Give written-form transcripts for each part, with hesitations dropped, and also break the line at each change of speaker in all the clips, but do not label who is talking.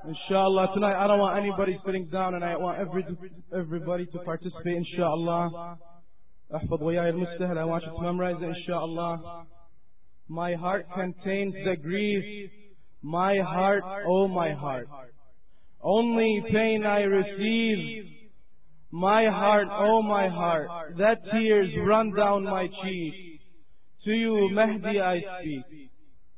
Inshallah, tonight I don't want anybody sitting down, and I want everybody to participate, inshallah. احفظ وياي المستهل. I want you to memorize it, inshallah. My heart contains the grief. My heart, oh my heart. Only pain I receive. My heart, oh my heart. That tears run down my cheek. To you, Mahdi, I speak.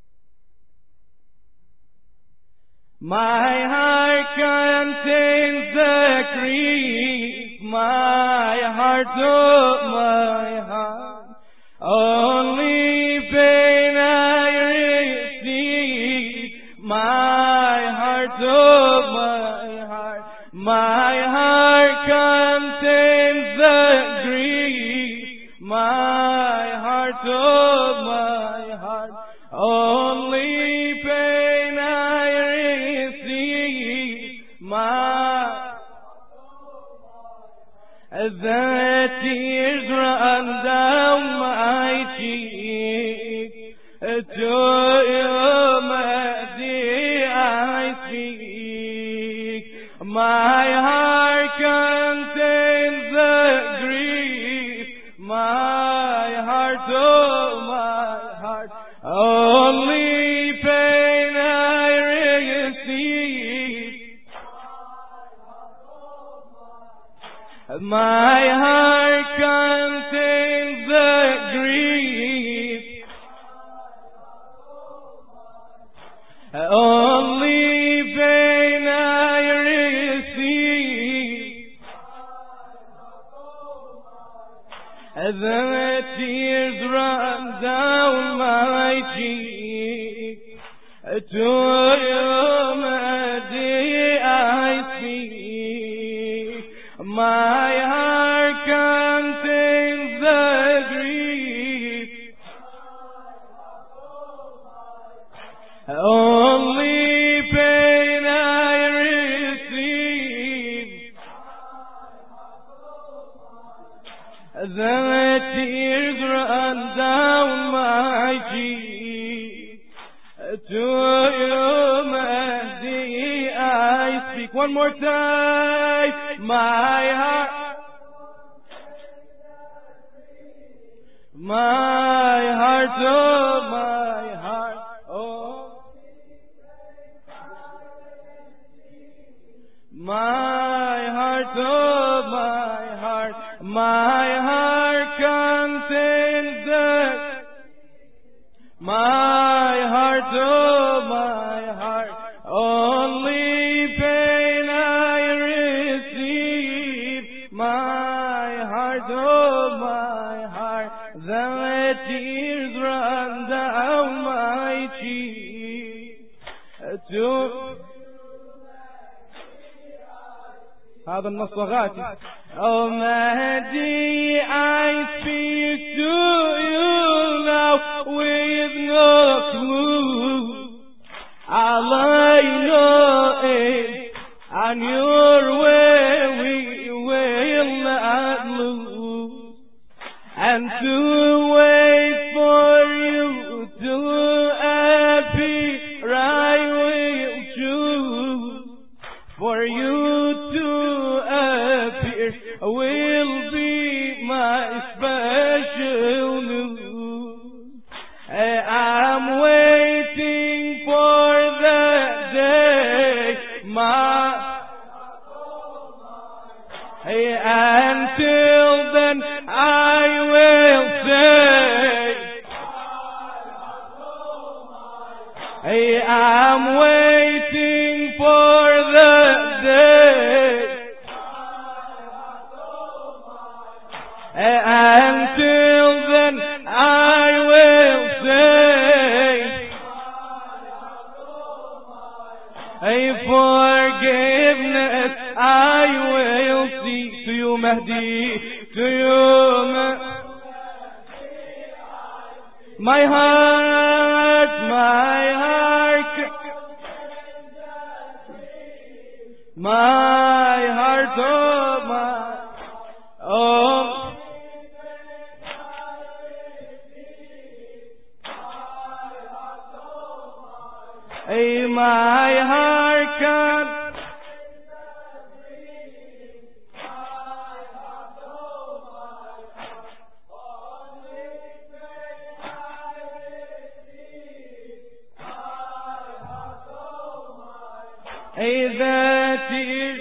My heart contains the grief. My heart, oh my heart. Only pain I receive. My heart, oh my heart. My heart contains the grief. My heart, oh my heart. Only pain I receive. The tears run down my cheek. To you, Mahdi, I speak. My heart contains the grief. My heart, oh my heart. Only pain I receive. My heart contains the grief. Only pain I receive. The tears run down my cheek. To you, Mahdi, I speak. My heart contains the grief. Only pain I receive. The tears run down my cheek. To you, Mahdi, I speak. One more time. My heart. My heart, oh my heart. Oh. My heart, oh my heart. My heart contains the. My heart, oh my heart. Only pain I receive. My heart, oh my heart. The tears run down my cheek. هذا النصغات. Oh Mahdi, I speak to you now with no clue. All I know is on your way we will not lose. And to wait for you to appear I will choose. For you to appear will be my special news. I'm waiting for the day, until then I will say, I'm waiting for the day, until then I will say, forgiveness I will seek. To you, Mahdi, to you, my heart, my heart, my heart, oh my, oh. My heart can. That is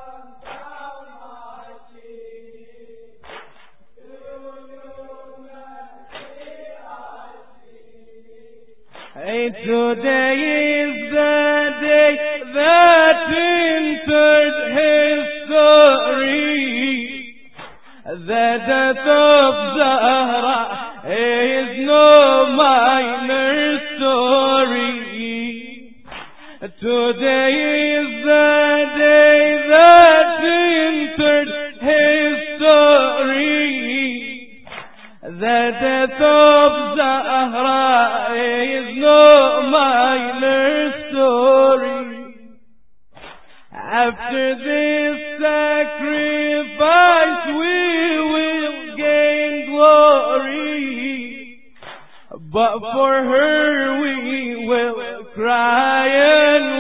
today is the day that entered history. The death of Zahra is no minor story. Today is the day that entered history. The death of Zahra is no minor story. After this sacrifice we will gain glory, but for her we will cry and